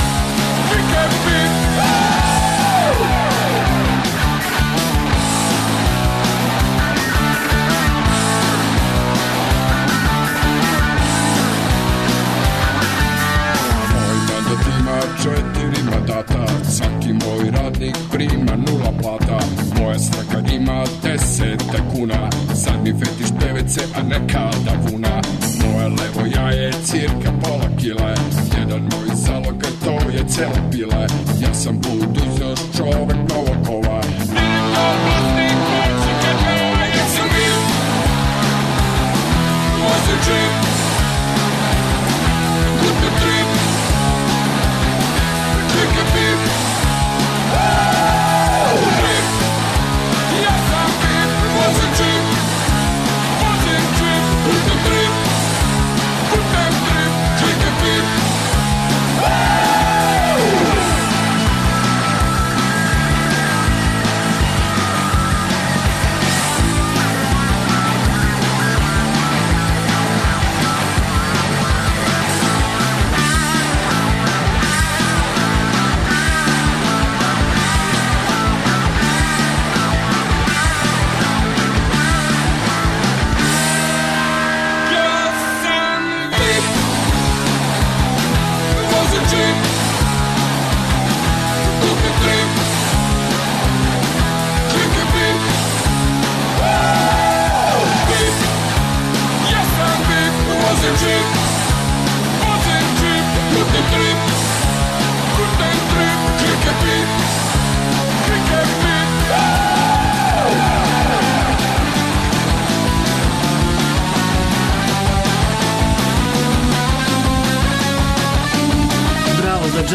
[SPEAKER 14] Moj mandat ima 4 mandata, svaki moj radnik prima 0 plata. Moja stranka ima 10 kuna, sad mi fetiš pevece, a ne kada vuna. Moje levo jaje cirka pola kile, jedan moj zalog, to je cele pile. Ja sam budućnost, čovek Novakova. Direktor, vlasnik, moći, ja sam VIP. Vozim čip,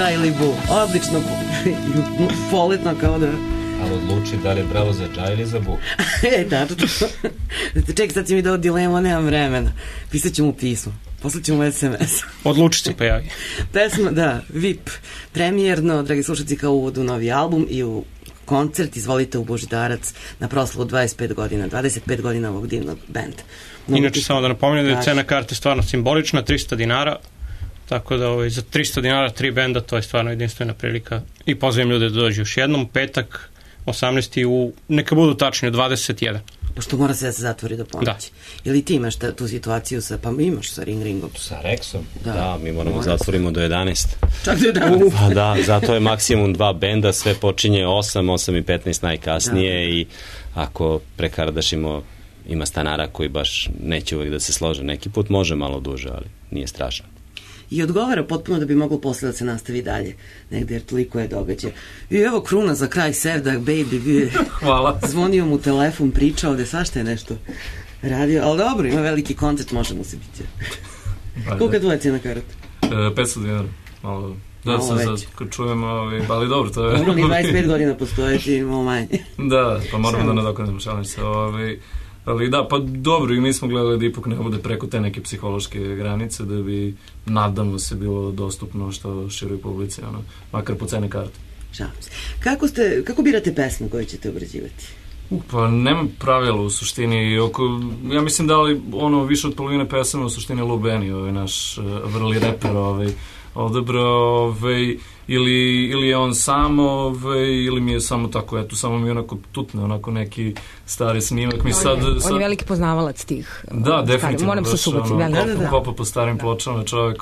[SPEAKER 2] Džajli Bu. Odlično, poletno kao da...
[SPEAKER 9] Ali odluči da li je bravo za Džaj ili za Bu.
[SPEAKER 2] Tačno. Ček, sad si mi dao dilemu, nemam vremena. Pisat ću mu pismo. Poslat ću mu SMS.
[SPEAKER 11] Odluči se, pa javi.
[SPEAKER 2] Pesma, da, VIP. Premijerno, dragi slušalci, kao uvod u novi album i u koncert Izvolite u Božidarac na proslavu 25 godina, 25 godina ovog divnog benda.
[SPEAKER 11] Inače, samo da napomenem da je cena karte stvarno simbolična, 300 dinara, tako da za 300 dinara 3 benda, to je stvarno jedinstvena prilika i pozivam ljude da dođu još jednom, petak, 18. neka budu tačni, 21.
[SPEAKER 2] Pošto mora se da se zatvori do ponoći. Ili ti imaš tu situaciju pa imaš sa Ringom?
[SPEAKER 9] Sa Rexom? Da, mi moramo zatvorimo do 11.
[SPEAKER 2] Čak do 11?
[SPEAKER 9] Pa da, zato je maksimum 2 benda, sve počinje 8 i 15 najkasnije i ako prekardašimo, ima stanara koji baš neće uvek da se slože. Neki put može malo duže, ali nije strašno.
[SPEAKER 2] I odgovara potpuno da bi moglo posle da se nastavi dalje negde, jer toliko je događaja. I evo Kruna za kraj, Sevdak, baby, bio je zvonio mu telefon, pričao da svašta je nešto radio, ali dobro, ima veliki koncert, može mu se biti. Koliko je tvoja cijena karata?
[SPEAKER 12] 500 dinara, malo da se sad čujem, ali dobro, to je...
[SPEAKER 2] Dobro, ni 25 godina postoje, ti imamo manje.
[SPEAKER 12] Da, pa moramo da nadoknadimo, šalim se, ali da, pa dobro, i mi smo gledali da ipak ne bude preko te neke psihološke granice, da bi, nadamo se, bilo dostupno što široj publici, makar po cene karte.
[SPEAKER 2] Šalim se. Kako birate pesmu koju ćete obrađivati?
[SPEAKER 12] Pa nema pravila u suštini, ja mislim da li više od polovine pesama u suštini Lou Benny, naš vrli reper, odabrao, ili je on samo, ili mi je samo tako, eto, samo mi onako tutne, onako neki stari snimak.
[SPEAKER 8] On je veliki poznavalac tih.
[SPEAKER 12] Da, definitivno.
[SPEAKER 8] Moram se subiti.
[SPEAKER 12] Kopa po starim pločama, čovjek,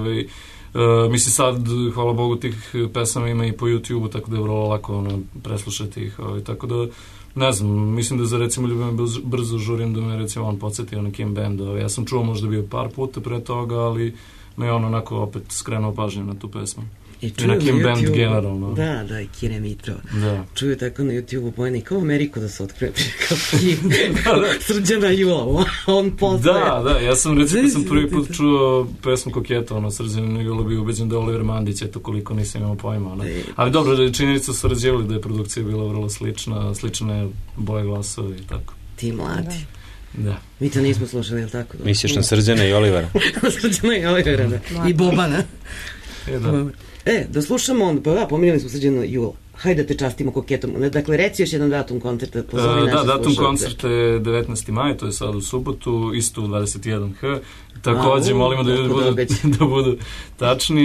[SPEAKER 12] mislim sad, hvala Bogu, tih pesama ima i po YouTube-u, tako da je vrlo lako preslušati ih, tako da, ne znam, mislim da za recimo Ljubim brzo žurim da me recimo on podsjetio na Kim Band. Ja sam čuo možda bio par puta pre toga, ali me je on onako opet skrenuo pažnju na tu pesmu. I na Kim Band generalno.
[SPEAKER 2] Da, i Kire Mitrova. Čuju tako na YouTube-u pojene kao Ameriku da se otkrije kao Kim. Srđana Jula, on poznaje.
[SPEAKER 12] Da, ja sam recimo kad sam prvi put čuo pesmu Koketa, Srđana Jula bio ubeđen da je Oliver Mandić, eto koliko nisam imao pojma. Ali dobro, činjenica su rađevali da je produkcija bila vrlo slična, slične boje glasove i tako.
[SPEAKER 2] Ti mladi.
[SPEAKER 12] Da.
[SPEAKER 2] Mi to nismo slušali, je li tako?
[SPEAKER 9] Misliš na Srđana i Olivera?
[SPEAKER 2] Srđana i Olivera, da. I Bobana. Da slušamo, pominjali smo Srđana Jula. Hajde da te častimo Koketom. Dakle, reci još jedan datum koncerta.
[SPEAKER 12] Da, datum koncerta je 19. maj, to je sad u subotu, isto u 21h. Takođe, molimo da ljudi budu tačni,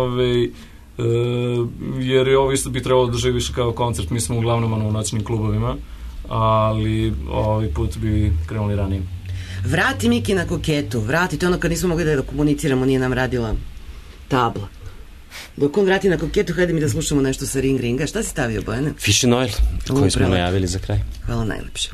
[SPEAKER 12] jer ovo isto bi trebalo da živi više kao koncert. Mi smo uglavnom u noćnim klubovima, ali ovaj put bi krenuli ranije.
[SPEAKER 2] Vrati Miki na Koketu, vrati, to ono kad nismo mogli da komuniciramo, nije nam radila tabla. Dok on vrati na Koketu, hajde mi da slušamo nešto sa Ringa. Šta si stavio, Bojane?
[SPEAKER 9] Fish and Oil, koji smo najavili za kraj.
[SPEAKER 2] Hvala najlepše.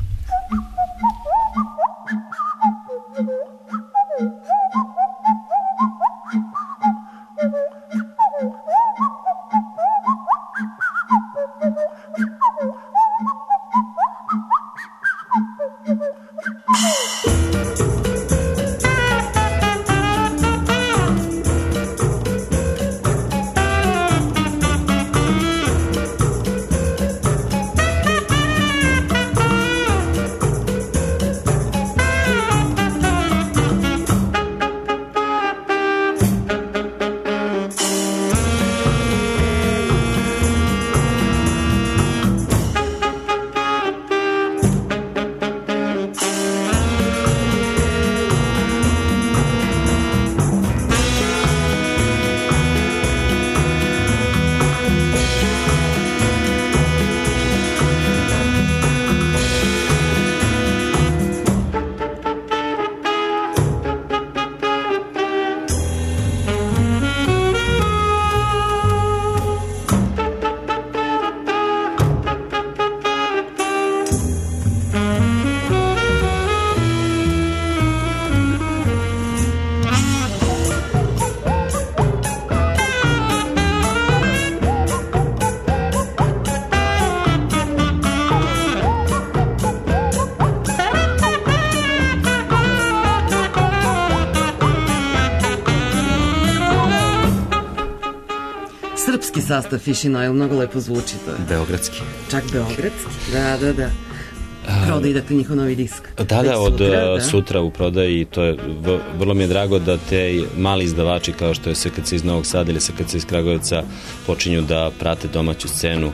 [SPEAKER 2] sastav Fish in Oil, mnogo lepo zvuči to je.
[SPEAKER 9] Beogradski.
[SPEAKER 2] Čak beogradski, da. Prodaj, dakle, njihov novi disk.
[SPEAKER 9] Da, od sutra u prodaji i to je, vrlo mi je drago da te mali izdavači kao što je SKC iz Novog Sada ili SKC iz Kragujevca počinju da prate domaću scenu.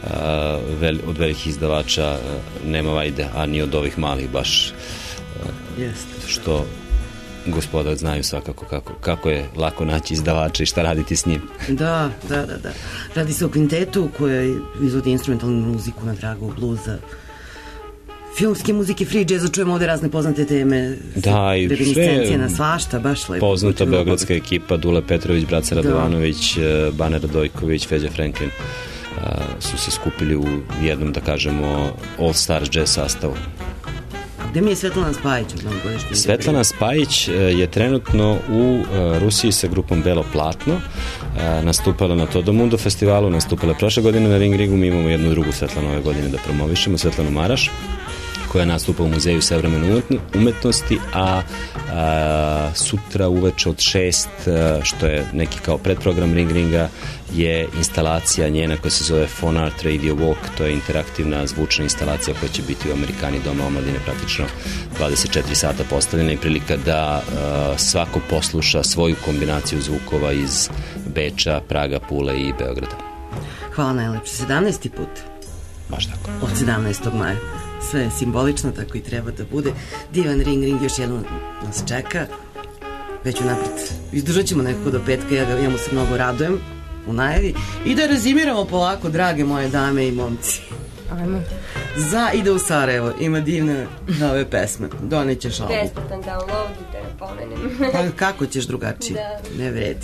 [SPEAKER 9] Od velikih izdavača nema vajde, a ni od ovih malih baš. Što gospoda znaju svakako kako je lako naći izdavača i šta raditi s njim.
[SPEAKER 2] Da. Radi se o kvintetu koji izvodi instrumentalnu muziku na tragu bluza, filmske muzike, free jazza, čujemo ovde razne poznate teme, reminiscencije na svašta, baš lepo.
[SPEAKER 9] Poznata beogradska ekipa, Dule Petrović, Braca Radovanović, Bane Radojković, Feđa Franklin su se skupili u jednom, da kažemo, All Stars jazz sastavu.
[SPEAKER 2] Gde mi je Svetlana Spajić?
[SPEAKER 9] Svetlana Spajić je trenutno u Rusiji sa grupom Belo Platno, nastupala na Todomundo festivalu, nastupala prošle godine na Ring Ringu. Mi imamo jednu drugu Svetlanu ove godine da promovišemo, Svetlanu Maraš, koja nastupa u Muzeju savremene umetnosti, a sutra uveče od 6, što je neki kao predprogram Ring Ringa, je instalacija njena koja se zove Phone Art Radio Walk. To je interaktivna zvučna instalacija koja će biti u Amerikani Doma omladine, praktično 24 sata postavljena i prilika da svako posluša svoju kombinaciju zvukova iz Beča, Praga, Pule i Beograda.
[SPEAKER 2] Hvala najlepše. 17. put.
[SPEAKER 9] Baš tako.
[SPEAKER 2] Od 17. maja. Sve je simbolično, tako i treba da bude. Divan Ring još jedno nas čeka. Već unapred izdržat ćemo nekako do petka, ja mu se mnogo radujem u najavi. I da rezimiramo polako, drage moje dame i momci.
[SPEAKER 8] Ajmo.
[SPEAKER 2] Ide u Sarajevo, ima divne nove pesme. Donećeš album.
[SPEAKER 13] Besplatan download, da ne pomenem.
[SPEAKER 2] Pa kako ćeš drugačije? Ne vredi.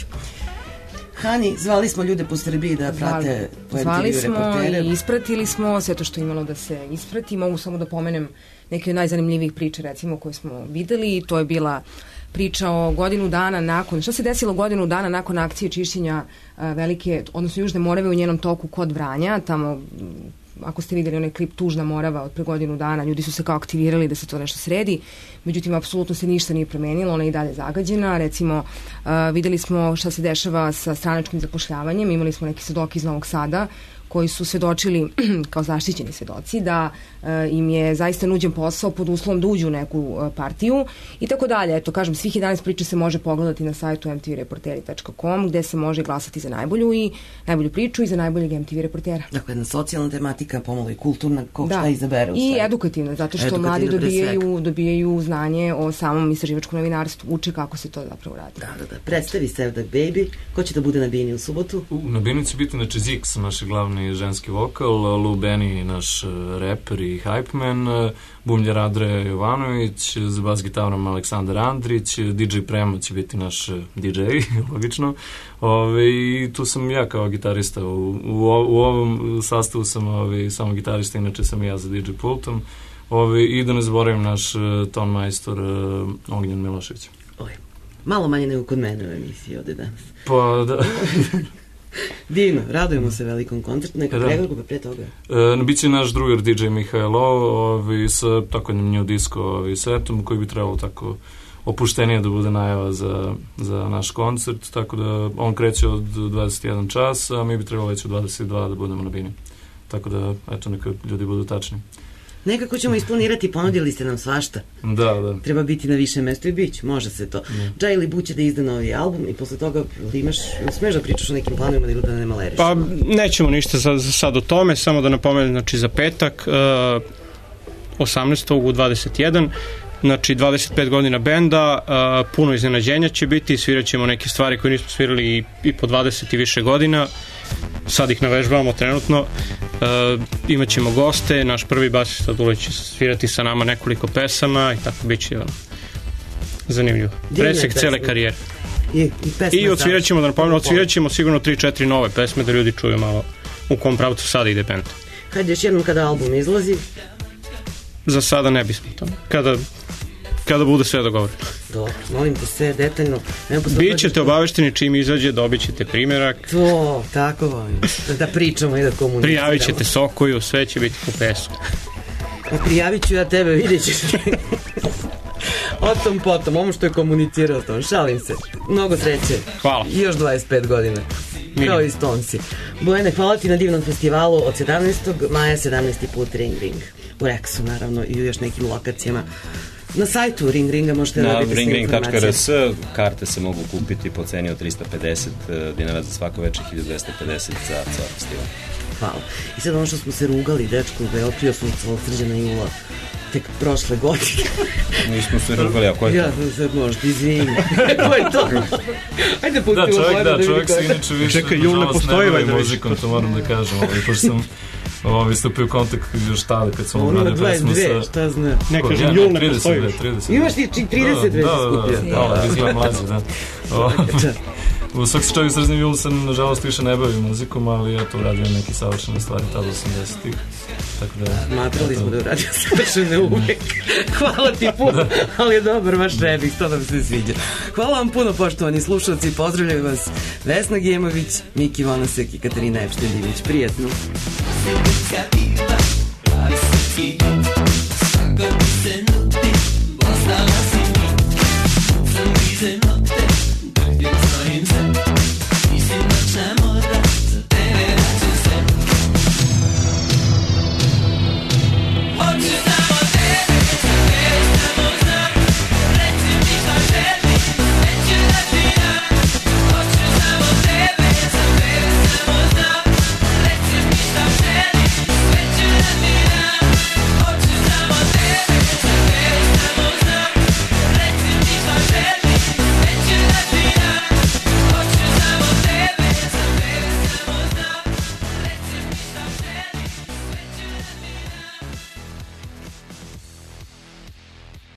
[SPEAKER 2] Hani, zvali smo ljude po Srbiji da prate po MTV reportere.
[SPEAKER 8] Zvali smo i ispratili smo sve to što imalo da se isprati. Mogu samo da pomenem neke od najzanimljivijih priča, recimo, koje smo videli. To je bila priča o godinu dana nakon, šta se desilo godinu dana nakon akcije čišćenja velike, odnosno Južne Morave u njenom toku kod Vranja, tamo, ako ste videli onaj klip Tužna Morava od pre godinu dana, ljudi su se kao aktivirali da se to nešto sredi, međutim, apsolutno se ništa nije promenilo, ona je i dalje zagađena. Recimo, videli smo šta se dešava sa stranačkim zapošljavanjem, imali smo neki svedoki iz Novog Sada koji su svedočili kao zaštićeni svedoci da im je zaista nuđen posao pod uslovom da uđu u neku partiju i tako dalje. Eto, kažem, svih 11 priča se može pogledati na sajtu mtvreporteri.com gde se može glasati za najbolju priču i za najboljeg MTV reportera.
[SPEAKER 2] Dakle, jedna socijalna tematika, pomalo i kulturna, ko šta izabere u
[SPEAKER 8] i edukativna, zato što mladi dobijaju znanje o samom istraživačkom novinarstvu, uče kako se to zapravo radi.
[SPEAKER 2] Da. Predstavi Sevdak Baby. Ko će da bude na bini u subotu?
[SPEAKER 12] Na bini će biti Zix, naš glavni ženski vokal, Lou Benny, naš reper i hype man, bumljar Adre Jovanović, za bas gitarom Aleksandar Andrić, DJ Premo će biti naš DJ, logično. I tu sam ja kao gitarista. U ovom sastavu sam samo gitarista, inače sam i ja za DJ pultom. I da ne zaboravim naš ton majstor Ognjen Milošević.
[SPEAKER 2] Malo manje nego kod mene u emisiji ovde danas.
[SPEAKER 12] Pa da.
[SPEAKER 2] Divno, radujemo se velikom koncertu, neka pregledka pre toga.
[SPEAKER 12] Biće naš drugar DJ Mihajlo sa tako jednim new disco setom koji bi trebalo tako opuštenije da bude najava za naš koncert, tako da on kreće od 21 čas, a mi bi trebalo već od 22 da budemo na bini. Tako da, eto, neka ljudi budu tačni.
[SPEAKER 2] Nekako ćemo isplanirati, ponudili ste nam svašta.
[SPEAKER 12] Da.
[SPEAKER 2] Treba biti na više mesto i bić, može se to. Džaj ili Buće da izda novi album i posle toga smeš da pričaš o nekim planovima ili da ne maleriš?
[SPEAKER 11] Pa nećemo ništa sad o tome, samo da napomenem, znači za petak 18. u 21, znači 25 godina benda, puno iznenađenja će biti, svirat ćemo neke stvari koje nismo svirali i po 20 i više godina, sad ih navežbavamo trenutno, imat ćemo goste, naš prvi basista Dule će svirati sa nama nekoliko pesama i tako bit će zanimljivo. Presek cele karijere. I odsvirat ćemo, da napomenem, odsvirat ćemo sigurno 3-4 nove pesme da ljudi čuju malo u kom pravcu sada ide bend.
[SPEAKER 2] Hajde još jednom kada album izlazi?
[SPEAKER 11] Za sada ne bismo to. Kada bude sve dogovoreno.
[SPEAKER 2] Dobro, molim te sve detaljno.
[SPEAKER 11] Bićete obavešteni čim izađe, dobit ćete primjerak.
[SPEAKER 2] To, tako volim. Da pričamo i da komuniciramo.
[SPEAKER 11] Prijavit ćete Sokoju, sve će biti u pesmu.
[SPEAKER 2] Prijavit ću ja tebe, vidjet ćeš. O tom potom, ono što je komunicirao tom, šalim se. Mnogo sreće.
[SPEAKER 11] Hvala.
[SPEAKER 2] I još 25 godina. Kao i Stonesi. Bojane, hvala ti na divnom festivalu od 17. maja, 17. put Ring Ring. U Rexu, naravno, i u još nekim lokacijama. Na sajtu Ring Ringa možete dobiti sve informacije.
[SPEAKER 9] Na ringring.rs karte se mogu kupiti po ceni od 350 dinara za svako večer, 1250 za ceo festival.
[SPEAKER 2] Hvala. I sad ono što smo se rugali, dečko, da je otkrio sunca od Srđana Jula tek prošle godine.
[SPEAKER 9] Nismo se rugali, a ko je to?
[SPEAKER 2] Ja sam se možda, izvini. Ko je to? Ajde pustimo Bojana da vidi
[SPEAKER 12] čovjek se inače više
[SPEAKER 11] ne postoji
[SPEAKER 12] bavi muzikom, to moram da kažem. Pošto sam stupio u kontakt još tada kad sam uradio pesmu sa...
[SPEAKER 2] 22, šta zna?
[SPEAKER 11] Ne kažem, Jul ne postoji.
[SPEAKER 2] Imaš ti 30 već skupio.
[SPEAKER 12] Da, izgledam mlađe, da. U svak slučaju Srđan Jul se nažalost više ne bavi muzikom, ali eto uradio neke savršene stvari tada 80-ih.
[SPEAKER 2] Matrali smo da uradio savršene uvek. Hvala ti puno, ali je dobar vaš remix, to nam se sviđa. Hvala vam puno, poštovani slušalci, pozdravljaju vas Vesna Gemović, Miki Vonasek i Katarina Epšten-Divić. Prijetno. Ostala si, sam vize notte, drugdje svojim se